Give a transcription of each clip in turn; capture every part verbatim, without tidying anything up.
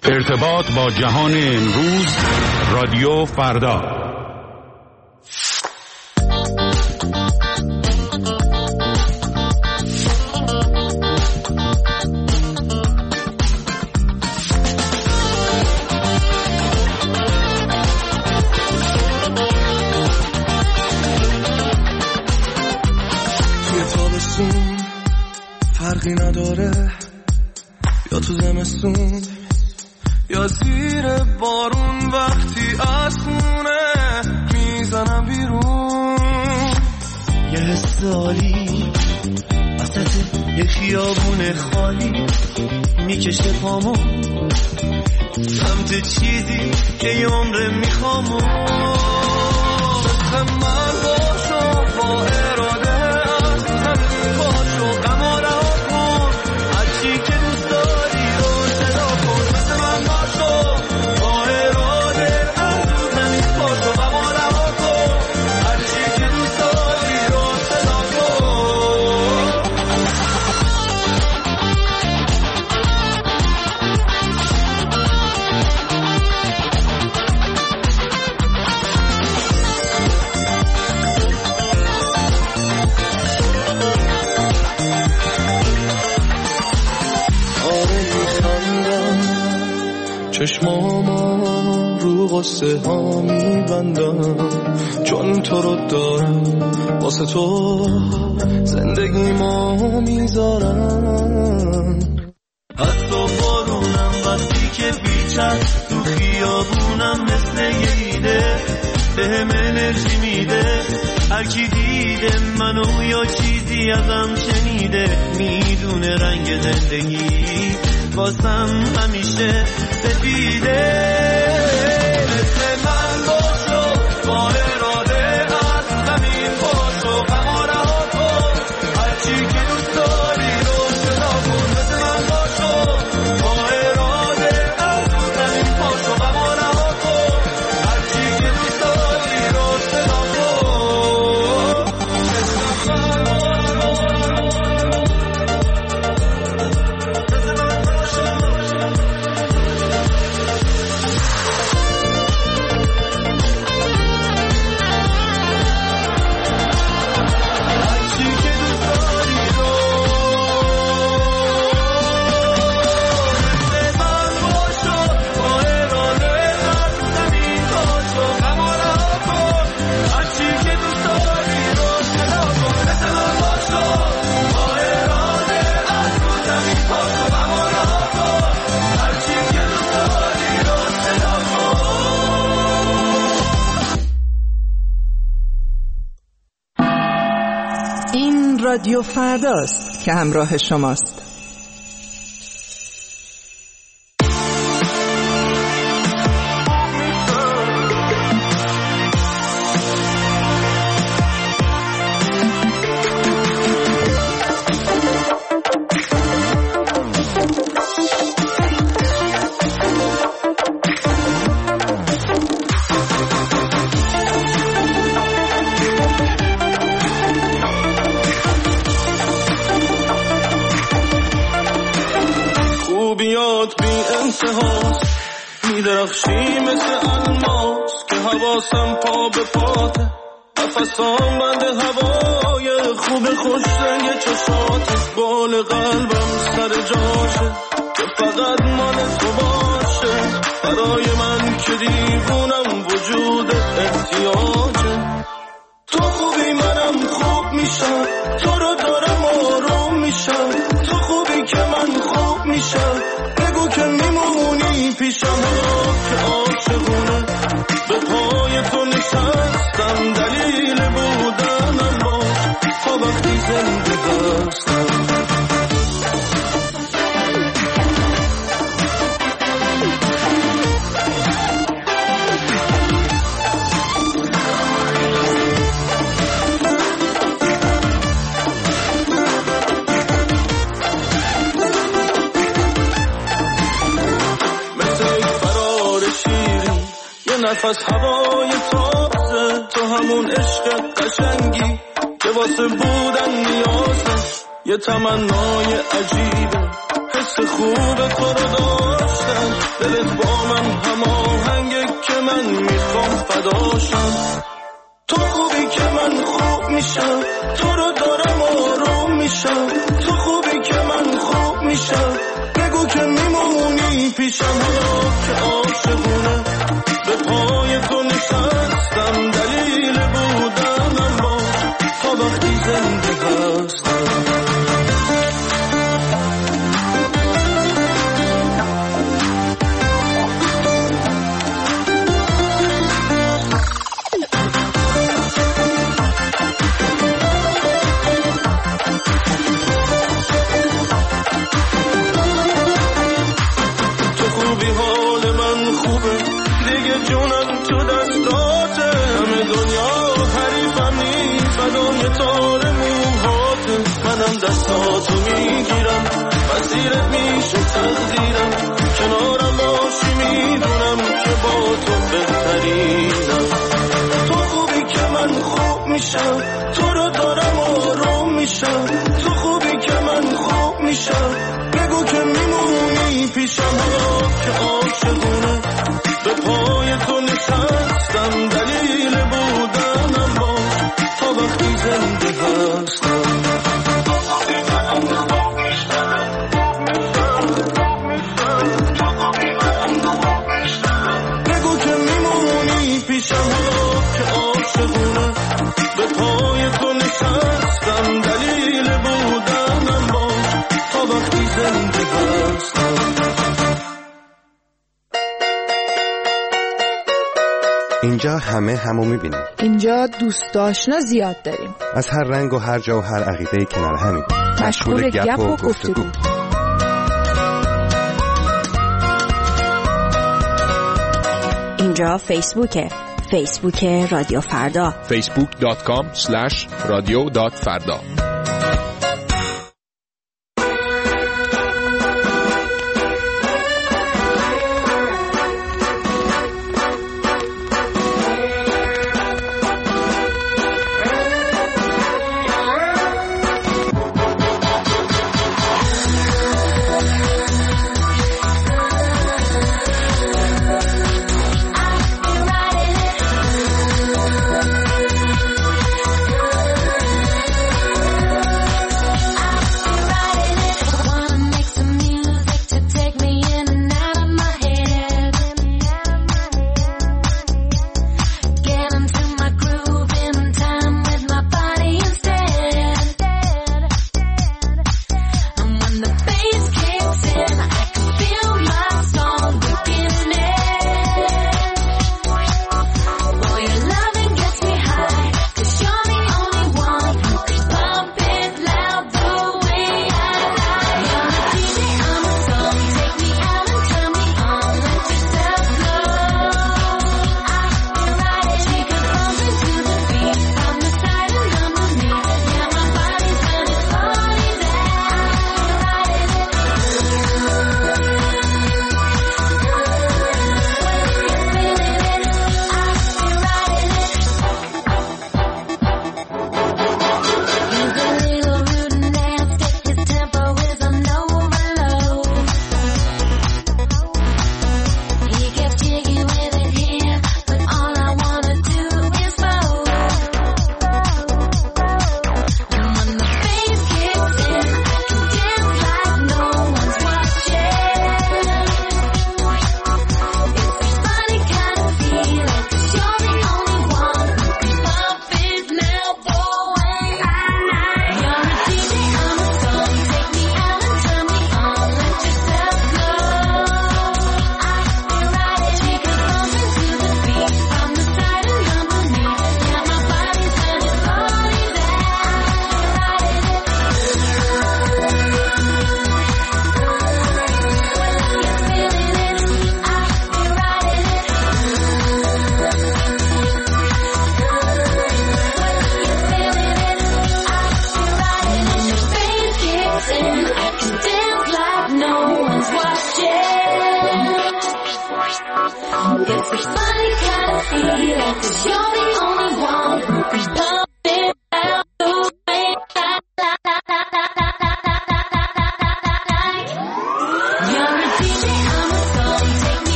ارتباط با جهان امروز، رادیو فردا. توی تابستون فرقی نداره، یا تو زمستون یا زیر بارون، وقتی آسمونه میزنم بیرون. یه حس عالی وسط یه خیابون خالی میکشه پامو سمت چیزی که یه عمره میخوامو. مثل من باشو با اراده، از همین باشو غم و رها کن، هرچی که دوست داری رو صدا کن. مثل من باشو با اراده، از همین باشو غم و رها کن، هرچی که دوست داری رو صدا کن. چشمامو رو قصه ها میبندم، چون تو رو دارم، واسه تو زندگی ما میذارم. حتی بارونم وقتی که بیچن تو خیابونم مثل یه ایده بهم انرژی میده. هر کی دیده منو یا چیزی ازم شنیده میدونه رنگ زندگی واسم همیشه سفیده. مثل من باشو با اراده، از زمین باشو غم و رها کن، هرچی که دوست داری رو صدا کن. مثل من باشو با اراده، از زمین باشو غم و رها کن، هرچی که دوست داری رو صدا کن. مثل رادیو فرداست که همراه شماست. میدرخشی مثل الماس که حواسم پا به پاته، نفسام بند هوای خوب خوش رنگ چشات، بال قلبم سر جاشه که فقط مال تو باشه. برای من که دیوونم وجود احتیاجه، تو خوبی منم خوب میشم، تو رو دارم آروم میشم، تو خوبی که من خوب میشم، بگو که میمونی پیشم. که عاشقونه به پای تو نشستم، دلیل بودنم باش تا وقتی زنده دستم. نفس هوای تازه، تو همون عشق قشنگی که واسه بودن نیازه، یه تمنای عجیبه حس خوب تو رو داشتن، دل من میخوام فداشم. تو خوبی که من خوب میشم، تو رو دارم آروم میشم. تو خوبی که من خوب میشم، بگو که میمونی پیشم. حالا که عاشقونه به پای تو نشستم، دلیل بودنم باش تا وقتی زنده هستم. دستاتو میگیرم، وزیرت میشه تقدیرم. کنارم باشی میدونم که با تو بهترینم. تو خوبی که من خوب میشم، تو رو دارم آروم میشم. تو خوبی که من خوب میشم، بگو که میمونی پیشم. حالا که عاشقونه به پای تو نشستم، دلیل بودنم باش تا وقتی زنده هستم. بگو که میمونی پیشم. حالا که عاشقونه به پای تو نشستم، دلیل بودنم باش تا وقتی زنده هستم. اینجا همه همو میبینیم. اینجا دوست آشنا زیاد داریم، از هر رنگ و هر جا و هر عقیده‌ای کنار همیم. مشغول گپ و گفتگو. اینجا فیسبوکه، فیسبوک رادیو فردا، فیسبوک دات کام اسلش رادیو دات فردا.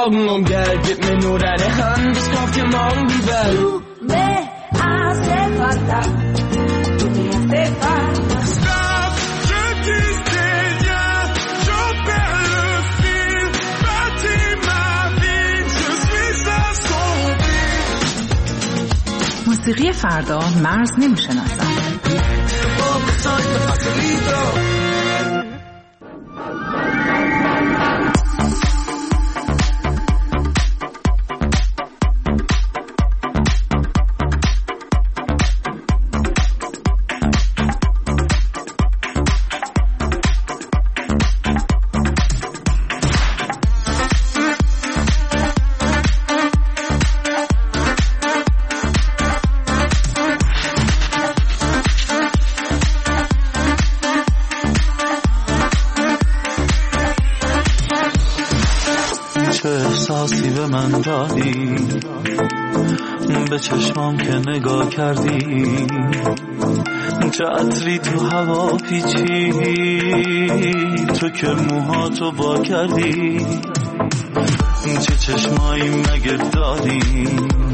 morgen um Geld, gib mir nur deine Hand, ich kauf dir morgen die Welt. Du me hace falta, du me hace falta. Stop, je disais rien, j'en perds le fil, bâtis ma vie, je suis à son fil. موسیقی فردا مرز نمیشناسد. به من دادی به چشمام که نگاه کردی چه عطری تو هوا پیچی تو که موهاتو با کردی چه چشمایی مگه داری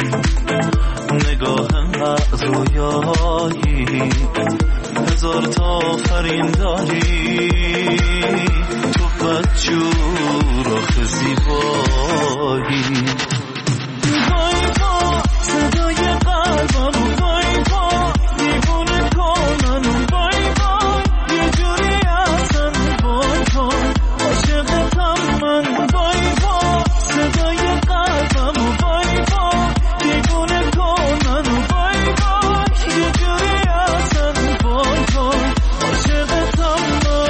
نگاه انقدر رویایی هزار تا آفرین داری تو بدجور آخه زیبایی وای با صدای قلبم وای با دیوونه کنن وای وای یه جوری اصلا وای وای عاشقتم من وای با صدای قلبم وای با دیوونه کنن وای وای یه جوری اصلا وای وای عاشقتم من.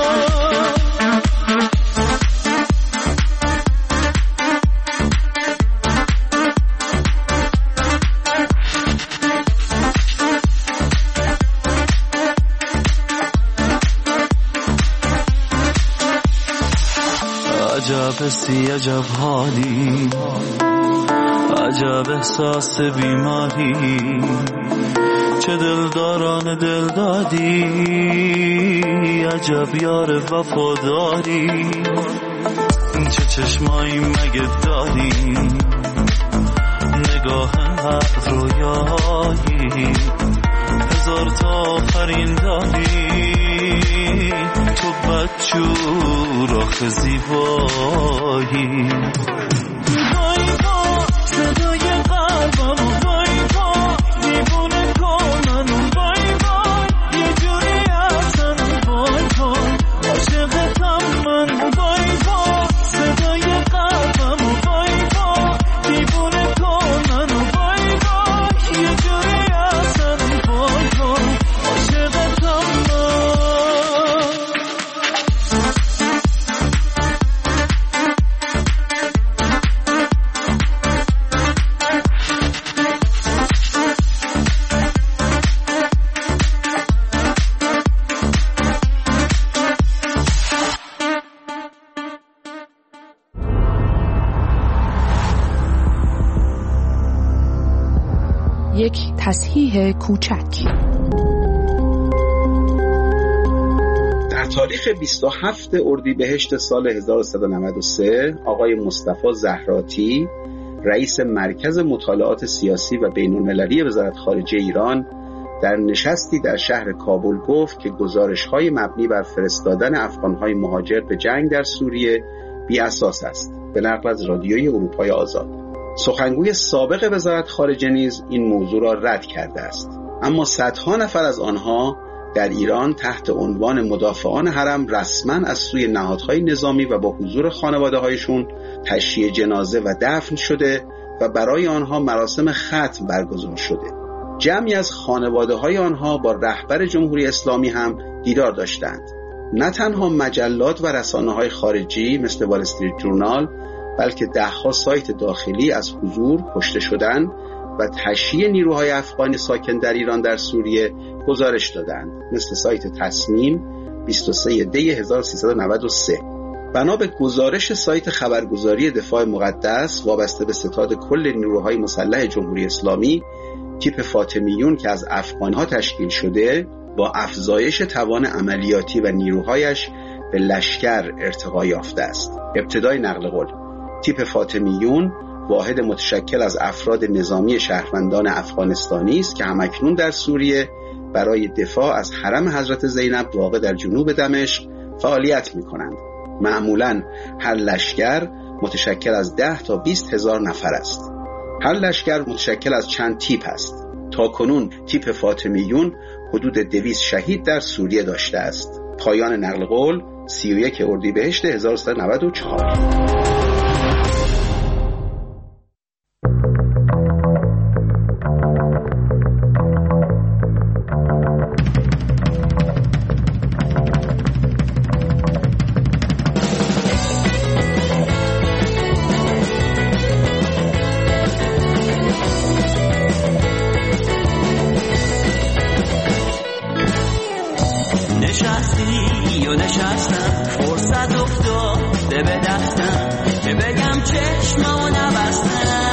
عجب سی عجب حالی عجب احساس بیماری چه دلداران دل دادی عجب یار وفاداری چه چشمایی مگه داری نگاه انقدر رویایی هزار تا آفرین داری تو بدجور آخه زیبایی وای با صدای قلبم وای با دیوونه کنن وای وای یه جوری اصلا وای وای عاشقتم من وای با صدای قلبم وای با دیوونه کنن وای وای یه جوری اصلا وای وای عاشقتم من. یک تصحیح کوچک. در تاریخ بیست و هفتم اردیبهشت سال هزار و سیصد و نود و سه آقای مصطفی زهراتی رئیس مرکز مطالعات سیاسی و بین‌المللی وزارت خارجه ایران در نشستی در شهر کابل گفت که گزارش‌های مبنی بر فرستادن افغان‌های مهاجر به جنگ در سوریه بی اساس است. به نقل از رادیوی اروپای آزاد. سخنگوی سابق وزارت خارجه نیز این موضوع را رد کرده است. اما صدها نفر از آنها در ایران تحت عنوان مدافعان حرم رسما از سوی نهادهای نظامی و با حضور خانواده‌هایشون تشییع جنازه و دفن شده و برای آنها مراسم ختم برگزار شده. جمعی از خانواده‌های آنها با رهبر جمهوری اسلامی هم دیدار داشتند. نه تنها مجلات و رسانه‌های خارجی مثل وال استریت جورنال بلکه ده‌ها سایت داخلی از حضور کشته شدن و تشییع نیروهای افغانی ساکن در ایران در سوریه گزارش دادند، مثل سایت تصمیم بیست و سوم دی هزار و سیصد و نود و سه. بنا به گزارش سایت خبرگزاری دفاع مقدس وابسته به ستاد کل نیروهای مسلح جمهوری اسلامی، تیپ فاطمیون که از افغان‌ها تشکیل شده با افزایش توان عملیاتی و نیروهایش به لشکر ارتقا یافته است. ابتدای نقل قول: تیپ فاطمیون واحد متشکل از افراد نظامی شهروندان افغانستانی است که همکنون در سوریه برای دفاع از حرم حضرت زینب واقع در جنوب دمشق فعالیت می‌کنند. معمولاً هر لشکر متشکل از ده تا بیست هزار نفر است. هر لشکر متشکل از چند تیپ است. تا کنون تیپ فاطمیون حدود دویست شهید در سوریه داشته است. پایان نقل قول سی و یک اردیبهشت هزار و سیصد و نود و چهار. نشستی و نشستم فرصت افتاده به دستم که بگم چشممو نبستم.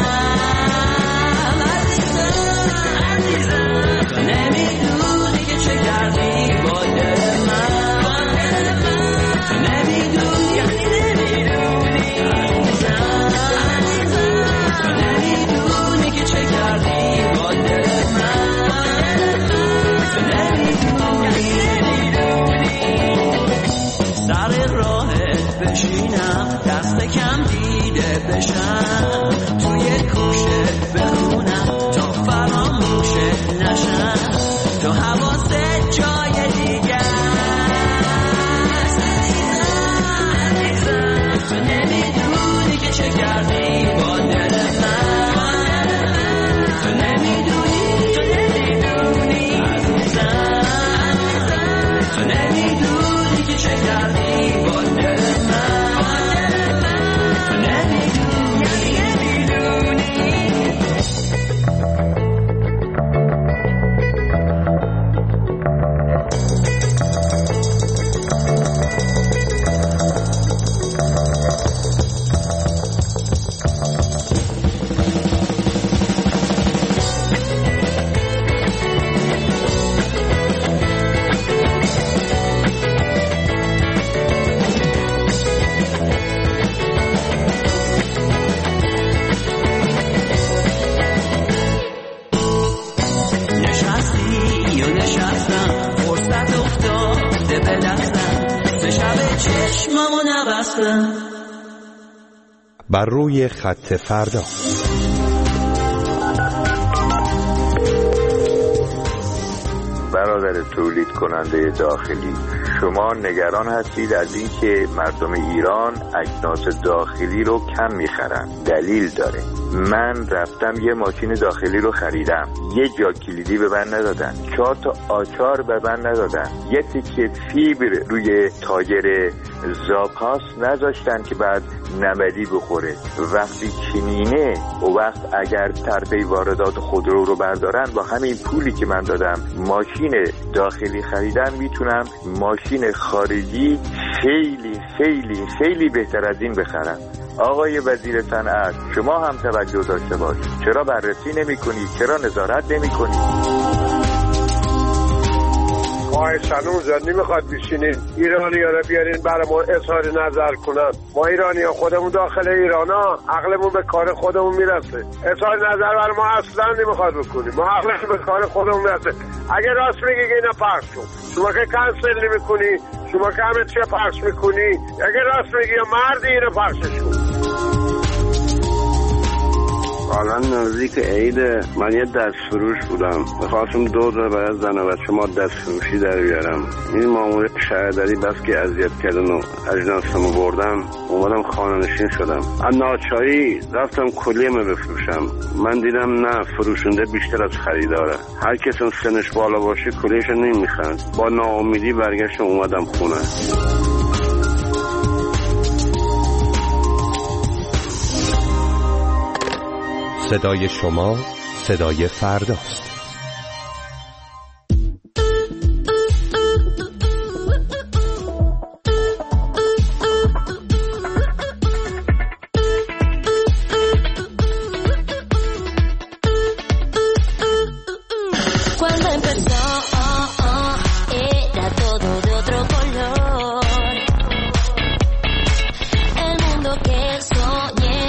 عزیزم عزیزم تو نمیدونی که چه کردی با دل من، تو نمیدونی یعنی نمیدونی. عزیزم عزیزم تو نمیدونی که چه کردی با دل من، تو نمیدونی. سر راهت بشینم دست کم دیده بشم، توی کوشت بخونم تا فراموشت نشم، تو حواست جای دیگه است. عزیزم تو نمیدونی که چه کردی با دل من، تو نمیدونی تو نمیدونی. عزیزم تو نمیدونی که چه کردی با دل من، تو نمیدونی نمیدونی. بر روی خط فردا. برادر تولید کننده داخلی، شما نگران هستید از اینکه مردم ایران اجناس داخلی رو کم میخرن. دلیل داره. من رفتم یه ماشین داخلی رو خریدم، یه جا کلیدی به من ندادن، چهار تا آچار به من ندادن، یه تیکه فیبر روی تایر زاپاس نذاشتن که بعد نمدی بخوره. وقتی چنینه و وقت اگر طرفه واردات خودرو رو بردارن، با همین پولی که من دادم ماشین داخلی خریدم، میتونم ماشین خارجی خیلی خیلی خیلی بهتر از این بخرم. آقای وزیر صنعت، شما هم توجه داشته باش. چرا بررسی نمی کنید؟ چرا نظارت نمی کنید؟ خواهش هنوز نمیخواد بشینید ایرانی ها رو بیارین برای ما اظهار نظر کنن. ما ایرانی ها خودمون داخل ایران ها عقلمون به کار خودمون میرسه. اظهار نظر برای ما اصلا نمیخواد بکنیم. ما عقلمون به کار خودمون میرسه. اگه راست میگی که اینا پخش کن، شما که کنسل نمیکنی، شما که همه چیه پخش میکنی، اگه راست میگی یا مردی اینو پخشش کن. حالا نزدیک عید من یه دست فروش بودم، میخواستم دو تا برای زن و بچه ما دست فروشی در بیارم. این مامور شهرداری بس که اذیت کردن و اجناسمو بردم، اومدم خانه نشین شدم. از ناچاری رفتم کلیه‌مو بفروشم. من دیدم نه، فروشنده بیشتر از خریداره. هر کسی سنش بالا باشه کلیه‌شو نمیخرن. با ناامیدی برگشتم اومدم خونه. صدای شما صدای فرداست. Que soñé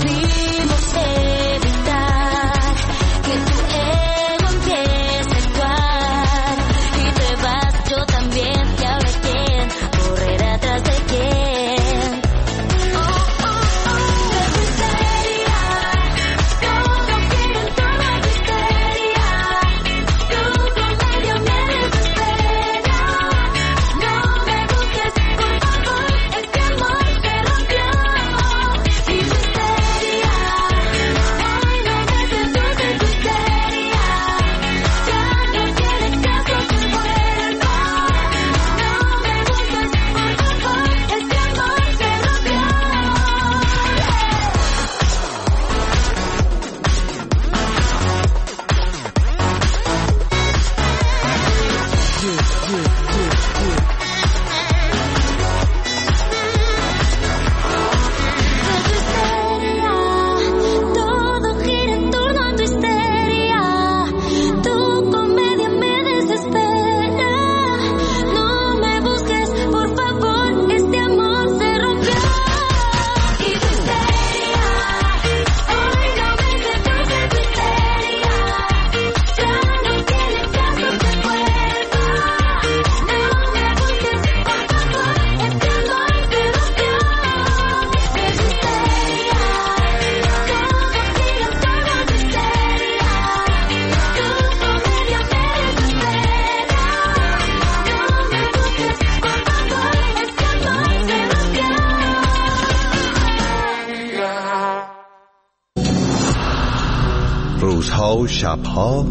روزها و شبها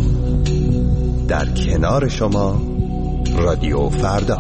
در کنار شما رادیو فردا.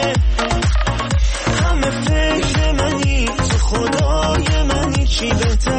چی بهتر